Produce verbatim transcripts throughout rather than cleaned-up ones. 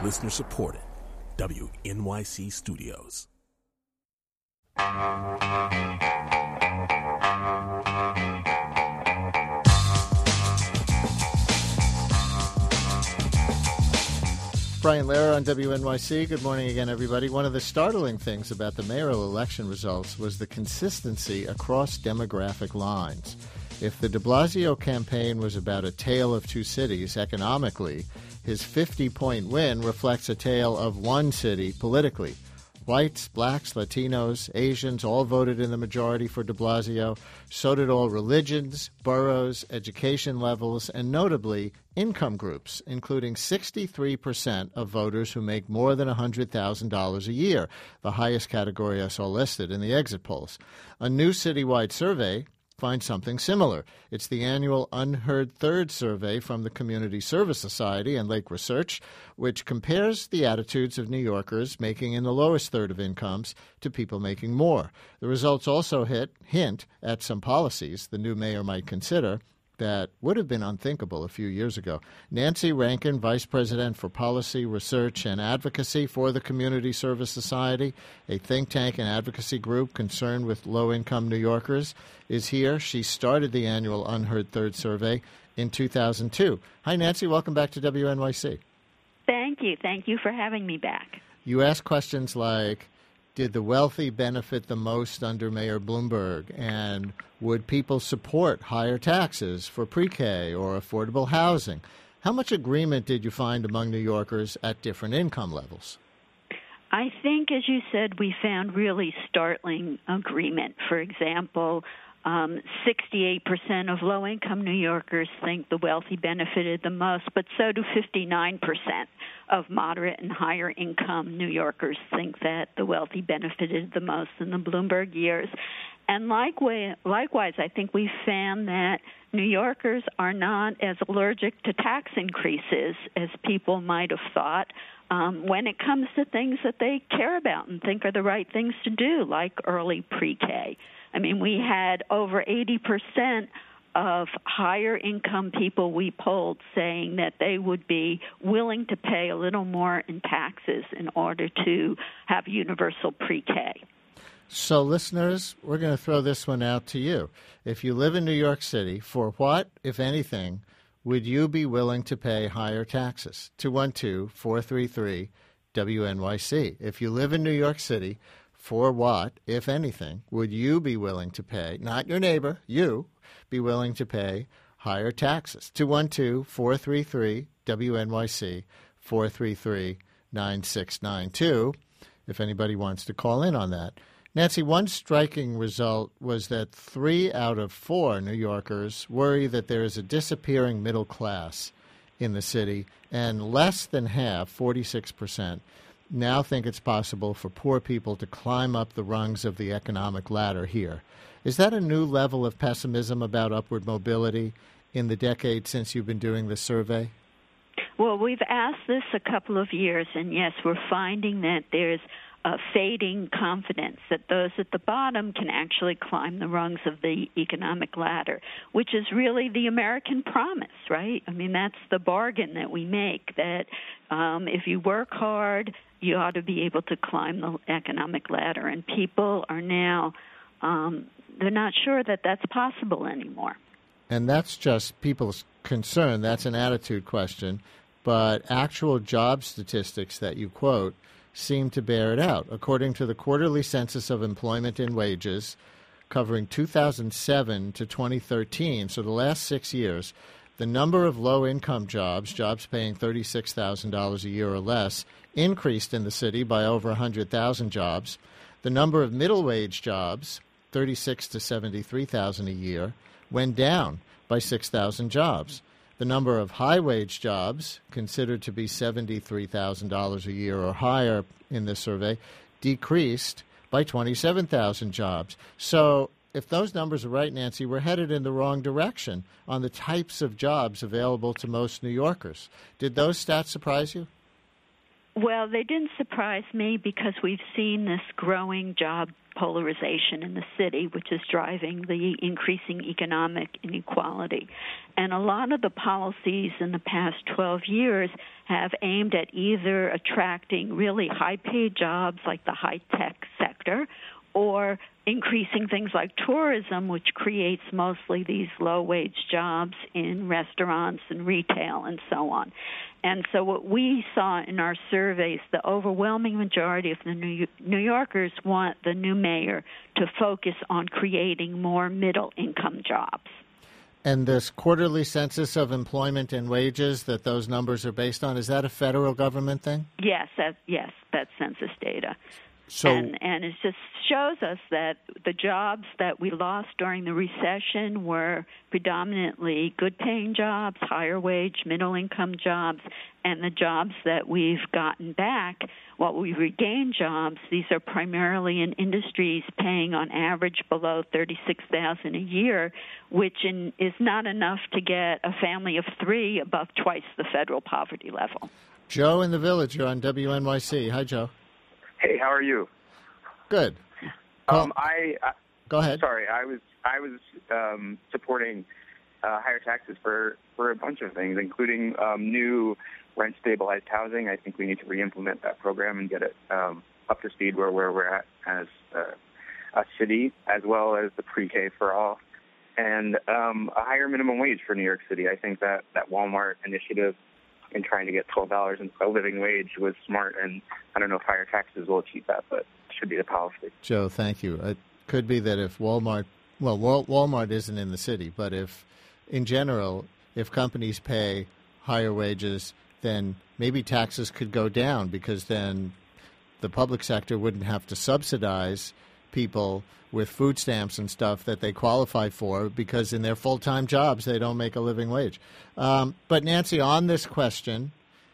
Listener supported. W N Y C Studios. Brian Lehrer on W N Y C. Good morning again, everybody. One of the startling things about the mayoral election results was the consistency across demographic lines. If the de Blasio campaign was about a tale of two cities economically, his fifty-point win reflects a tale of one city politically. Whites, blacks, Latinos, Asians all voted in the majority for de Blasio. So did all religions, boroughs, education levels, and notably income groups, including sixty-three percent of voters who make more than one hundred thousand dollars a year, the highest category I saw listed in the exit polls. A new citywide survey finds something similar. It's the annual Unheard Third survey from the Community Service Society and Lake Research, which compares the attitudes of New Yorkers making in the lowest third of incomes to people making more. The results also hit, hint at some policies the new mayor might consider that would have been unthinkable a few years ago. Nancy Rankin, Vice President for Policy, Research, and Advocacy for the Community Service Society, a think tank and advocacy group concerned with low-income New Yorkers, is here. She started the annual Unheard Third survey in two thousand two. Hi, Nancy. Welcome back to W N Y C. Thank you. Thank you for having me back. You ask questions like, did the wealthy benefit the most under Mayor Bloomberg? And would people support higher taxes for pre-K or affordable housing? How much agreement did you find among New Yorkers at different income levels? I think, as you said, we found really startling agreement. For example, Um, sixty-eight percent of low-income New Yorkers think the wealthy benefited the most, but so do fifty-nine percent of moderate and higher income New Yorkers think that the wealthy benefited the most in the Bloomberg years. And likewise, likewise, I think we found that New Yorkers are not as allergic to tax increases as people might have thought um, when it comes to things that they care about and think are the right things to do, like early pre-K. I mean, we had over eighty percent of higher income people we polled saying that they would be willing to pay a little more in taxes in order to have universal pre-K. So, listeners, we're going to throw this one out to you. If you live in New York City, for what, if anything, would you be willing to pay higher taxes? two one two, four three three, W N Y C. If you live in New York City, for what, if anything, would you be willing to pay, not your neighbor, you, be willing to pay higher taxes? two one two, four three three, W N Y C, four three three, nine six nine two, if anybody wants to call in on that. Nancy, one striking result was that three out of four New Yorkers worry that there is a disappearing middle class in the city, and less than half, forty-six percent, now think it's possible for poor people to climb up the rungs of the economic ladder here. Is that a new level of pessimism about upward mobility in the decade since you've been doing this survey? Well, we've asked this a couple of years, and yes, we're finding that there's a fading confidence that those at the bottom can actually climb the rungs of the economic ladder, which is really the American promise, right? I mean, that's the bargain that we make, that um, if you work hard, you ought to be able to climb the economic ladder. And people are now, um, they're not sure that that's possible anymore. And that's just people's concern. That's an attitude question. But actual job statistics that you quote seem to bear it out. According to the Quarterly Census of Employment and Wages, covering two thousand seven to twenty thirteen, so the last six years, the number of low-income jobs, jobs paying thirty-six thousand dollars a year or less, increased in the city by over one hundred thousand jobs. The number of middle-wage jobs, thirty-six thousand to seventy-three thousand a year, went down by six thousand jobs. The number of high-wage jobs, considered to be seventy-three thousand dollars a year or higher in this survey, decreased by twenty-seven thousand jobs. So if those numbers are right, Nancy, we're headed in the wrong direction on the types of jobs available to most New Yorkers. Did those stats surprise you? Well, they didn't surprise me because we've seen this growing job polarization in the city, which is driving the increasing economic inequality. And a lot of the policies in the past twelve years have aimed at either attracting really high-paid jobs like the high-tech sector, or increasing things like tourism, which creates mostly these low-wage jobs in restaurants and retail and so on. And so what we saw in our surveys, the overwhelming majority of the New New Yorkers want the new mayor to focus on creating more middle-income jobs. And this quarterly census of employment and wages that those numbers are based on, is that a federal government thing? Yes, that, yes, that's census data. So, and, and it just shows us that the jobs that we lost during the recession were predominantly good-paying jobs, higher-wage, middle-income jobs, and the jobs that we've gotten back, while we regained jobs, these are primarily in industries paying on average below thirty-six thousand dollars a year, which in, is not enough to get a family of three above twice the federal poverty level. Joe in the Village, you're on W N Y C. Hi, Joe. Hey, how are you? Good. Um, I, I go ahead. Sorry, I was I was um, supporting uh, higher taxes for, for a bunch of things, including um, new rent stabilized housing. I think we need to re-implement that program and get it um, up to speed where, where we're at as a, a city, as well as the pre-K for all, and um, a higher minimum wage for New York City. I think that that Walmart initiative in trying to get twelve dollars in a living wage was smart, and I don't know if higher taxes will achieve that, but it should be the policy. Joe, thank you. It could be that if Walmart, well, Walmart isn't in the city, but if, in general, if companies pay higher wages, then maybe taxes could go down, because then the public sector wouldn't have to subsidize people with food stamps and stuff that they qualify for, because in their full-time jobs they don't make a living wage. Um, but Nancy, on this question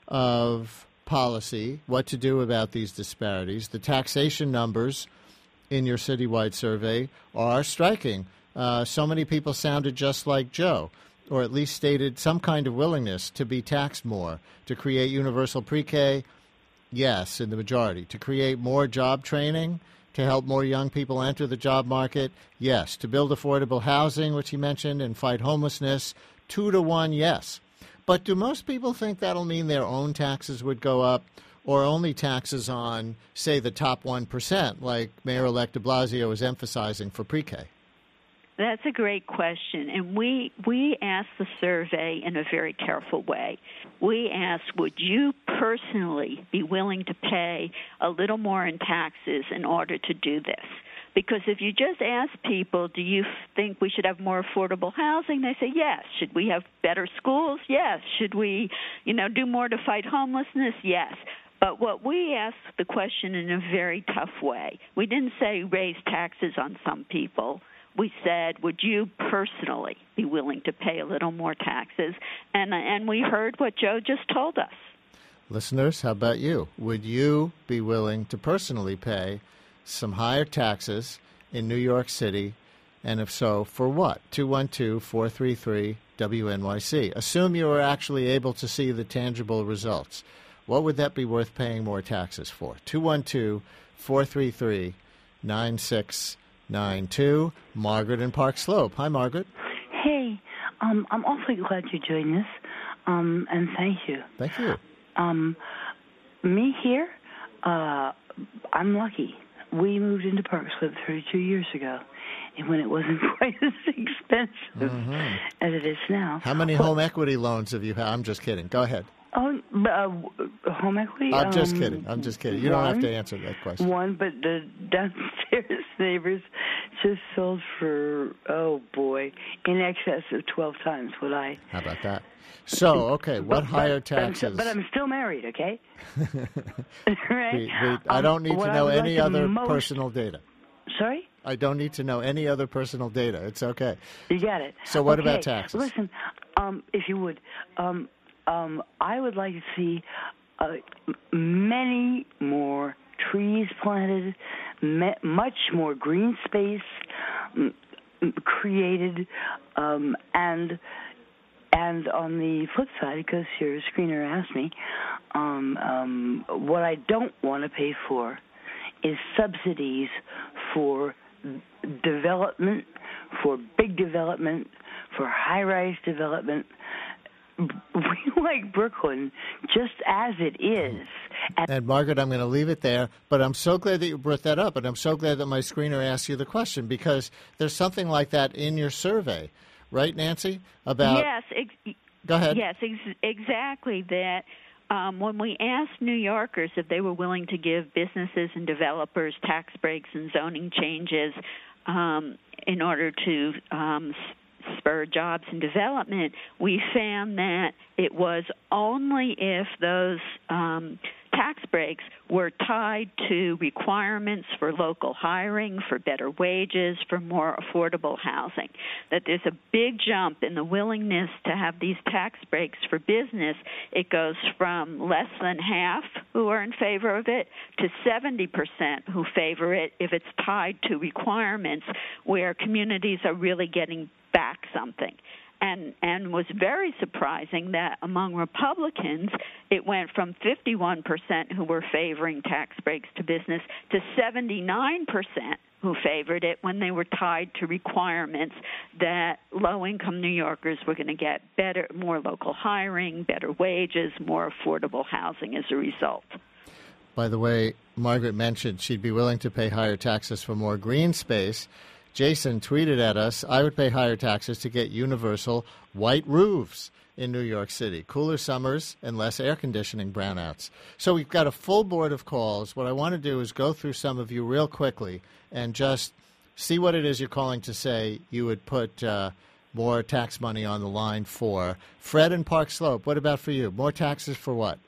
of policy, what to do about these disparities, the taxation numbers in your citywide survey are striking. Uh, so many people sounded just like Joe, or at least stated some kind of willingness to be taxed more, to create universal pre-K, yes, in the majority, to create more job training, to help more young people enter the job market, yes. To build affordable housing, which he mentioned, and fight homelessness, two to one, yes. But do most people think that'll mean their own taxes would go up, or only taxes on, say, the top one percent, like Mayor-elect de Blasio is emphasizing for pre-K? That's a great question, and we we asked the survey in a very careful way. We asked, would you personally be willing to pay a little more in taxes in order to do this? Because if you just ask people, do you think we should have more affordable housing? They say yes. Should we have better schools? Yes. Should we, you know, do more to fight homelessness? Yes. But what we asked the question in a very tough way. We didn't say raise taxes on some people. We said, would you personally be willing to pay a little more taxes? And and we heard what Joe just told us. Listeners, how about you? Would you be willing to personally pay some higher taxes in New York City? And if so, for what? two one two, four three three, W N Y C. Assume you were actually able to see the tangible results. What would that be worth paying more taxes for? two one two, four three three, nine six nine two. Margaret in Park Slope. Hi, Margaret. Hey, um, I'm awfully glad you joined us, um, and thank you. Thank you. Um, me here, uh, I'm lucky. We moved into Park Slope thirty-two years ago, and when it wasn't quite as expensive mm-hmm. as it is now. How many well, home equity loans have you had? I'm just kidding. Go ahead. Oh, uh, home equity? I'm just um, kidding. I'm just kidding. You one, don't have to answer that question. One, but the downstairs neighbors just sold for, oh, boy, in excess of twelve times what I... How about that? So, okay, what but, higher but, taxes? But I'm, but I'm still married, okay? right? We, we, I don't need um, to know any like other most... personal data. Sorry? I don't need to know any other personal data. It's okay. You got it. So what okay. about taxes? Listen, um, if you would... Um, Um, I would like to see uh, many more trees planted, me- much more green space m- created, um, and and on the flip side, because your screener asked me, um, um, what I don't want to pay for is subsidies for development, for big development, for high-rise development. We like Brooklyn just as it is. And, and Margaret, I'm going to leave it there, but I'm so glad that you brought that up, and I'm so glad that my screener asked you the question, because there's something like that in your survey, right, Nancy? About Yes. Ex- Go ahead. Yes, ex- exactly that. Um, when we asked New Yorkers if they were willing to give businesses and developers tax breaks and zoning changes um, in order to um, spur jobs and development, we found that it was only if those um, tax breaks were tied to requirements for local hiring, for better wages, for more affordable housing. That there's a big jump in the willingness to have these tax breaks for business. It goes from less than half who are in favor of it to seventy percent who favor it if it's tied to requirements where communities are really getting back something. And and was very surprising that among Republicans, it went from fifty-one percent who were favoring tax breaks to business to seventy-nine percent who favored it when they were tied to requirements that low-income New Yorkers were going to get better, more local hiring, better wages, more affordable housing as a result. By the way, Margaret mentioned she'd be willing to pay higher taxes for more green space. Jason tweeted at us, I would pay higher taxes to get universal white roofs in New York City, cooler summers and less air conditioning brownouts. So we've got a full board of calls. What I want to do is go through some of you real quickly and just see what it is you're calling to say you would put uh, more tax money on the line for. Fred in Park Slope, what about for you? More taxes for what?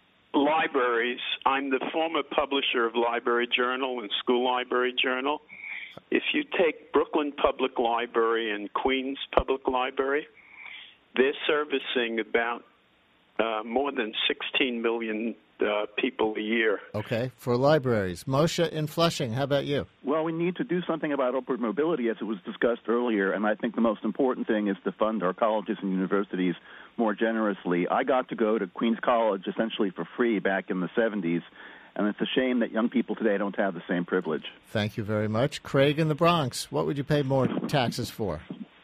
Libraries. I'm the former publisher of Library Journal and School Library Journal. If you take Brooklyn Public Library and Queens Public Library, they're servicing about uh, more than sixteen million uh, people a year. Okay, for libraries. Moshe in Flushing, how about you? Well, we need to do something about upward mobility, as it was discussed earlier, and I think the most important thing is to fund our colleges and universities more generously. I got to go to Queens College essentially for free back in the seventies, and it's a shame that young people today don't have the same privilege. Thank you very much. Craig in the Bronx, what would you pay more taxes for?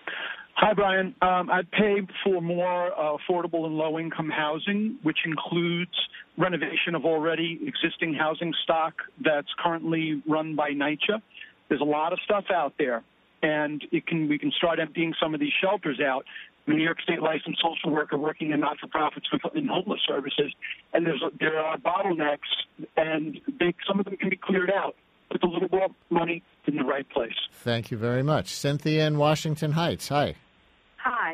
Hi, Brian. Um, I'd pay for more uh, affordable and low-income housing, which includes renovation of already existing housing stock that's currently run by NYCHA. There's a lot of stuff out there, and it can we can start emptying some of these shelters out. I'm a New York State licensed social worker working in not-for-profits in homeless services, and there's a, there are bottlenecks, and they, some of them can be cleared out. Put a little more money in the right place. Thank you very much. Cynthia in Washington Heights, hi. Hi.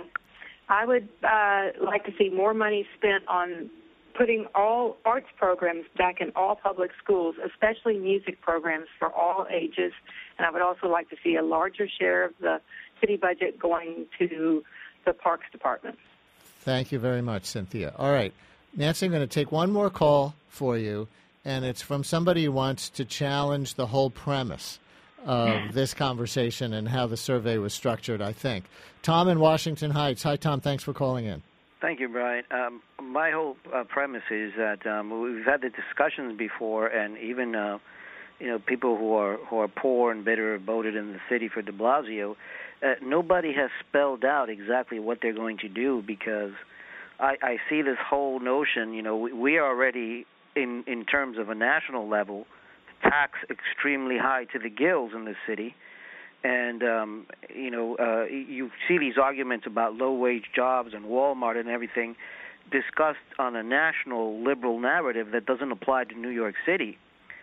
I would uh, like to see more money spent on putting all arts programs back in all public schools, especially music programs for all ages. And I would also like to see a larger share of the city budget going to the Parks Department. Thank you very much, Cynthia. All right. Nancy, I'm going to take one more call for you, and it's from somebody who wants to challenge the whole premise of this conversation and how the survey was structured, I think. Tom in Washington Heights. Hi, Tom. Thanks for calling in. Thank you, Brian. Um, my whole uh, premise is that um, we've had the discussions before, and even uh, you know people who are who are poor and bitter voted in the city for de Blasio. Uh, nobody has spelled out exactly what they're going to do, because I, I see this whole notion. You know, we, we are already in in terms of a national level tax extremely high to the gills in the city. And, um, you know, uh, you see these arguments about low-wage jobs and Walmart and everything discussed on a national liberal narrative that doesn't apply to New York City.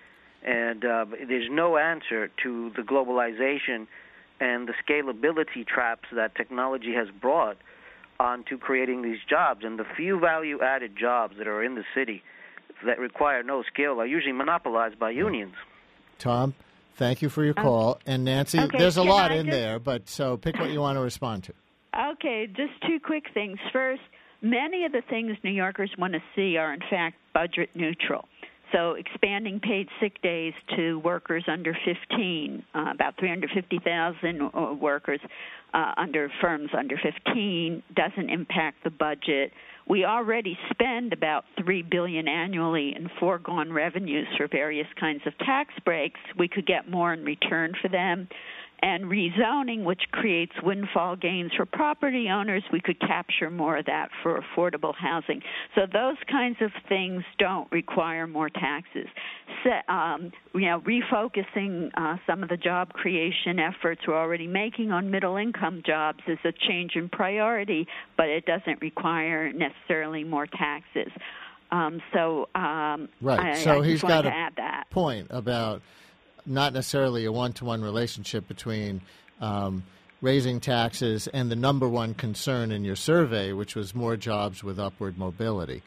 And uh, there's no answer to the globalization and the scalability traps that technology has brought onto creating these jobs. And the few value-added jobs that are in the city that require no skill are usually monopolized by unions. Tom, thank you for your call. And Nancy, okay, there's a lot I in just... there, but so pick what you want to respond to. Okay, just two quick things. First, many of the things New Yorkers want to see are, in fact, budget neutral. So expanding paid sick days to workers under fifteen, uh, about three hundred fifty thousand workers uh, under firms under fifteen, doesn't impact the budget. We already spend about three billion dollars annually in foregone revenues for various kinds of tax breaks. We could get more in return for them. And rezoning, which creates windfall gains for property owners, we could capture more of that for affordable housing. So those kinds of things don't require more taxes. So, um, you know, refocusing uh, some of the job creation efforts we're already making on middle-income jobs is a change in priority, but it doesn't require necessarily more taxes. Um, so um, right. I, so I he's just got wanted a to add that point about not necessarily a one-to-one relationship between um, raising taxes and the number one concern in your survey, which was more jobs with upward mobility.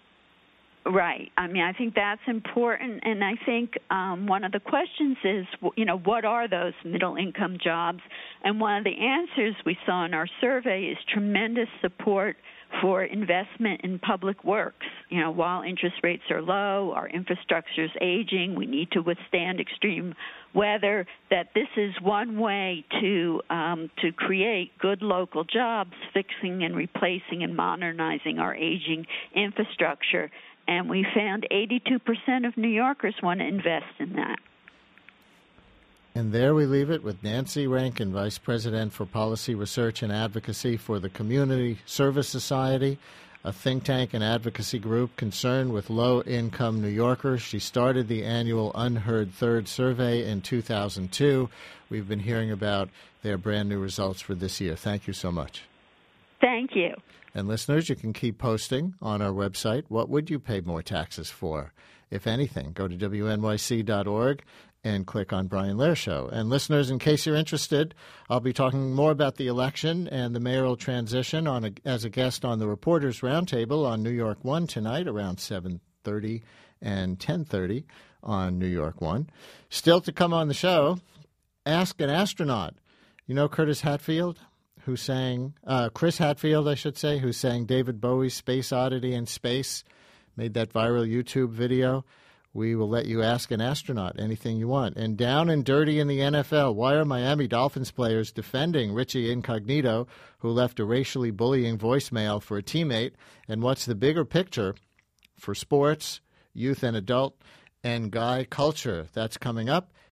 Right. I mean, I think that's important, and I think um, one of the questions is, you know, what are those middle-income jobs? And one of the answers we saw in our survey is tremendous support for investment in public works. You know, while interest rates are low, our infrastructure is aging, we need to withstand extreme weather, that this is one way to um, to create good local jobs, fixing and replacing and modernizing our aging infrastructure. And we found eighty-two percent of New Yorkers want to invest in that. And there we leave it with Nancy Rankin, Vice President for Policy Research and Advocacy for the Community Service Society, a think tank and advocacy group concerned with low-income New Yorkers. She started the annual Unheard Third survey in two thousand two. We've been hearing about their brand-new results for this year. Thank you so much. Thank you. And listeners, you can keep posting on our website. What would you pay more taxes for? If anything, go to W N Y C dot org and click on Brian Lehrer Show. And listeners, in case you're interested, I'll be talking more about the election and the mayoral transition on a, as a guest on the Reporters Roundtable on New York One tonight around seven thirty and ten thirty on New York One. Still to come on the show, Ask an Astronaut. You know Curtis Hatfield, who sang, uh, Chris Hatfield, I should say, who sang David Bowie's Space Oddity in Space, made that viral YouTube video. We will let you ask an astronaut anything you want. And down and dirty in the N F L, why are Miami Dolphins players defending Richie Incognito, who left a racially bullying voicemail for a teammate? And what's the bigger picture for sports, youth and adult, and guy culture? That's coming up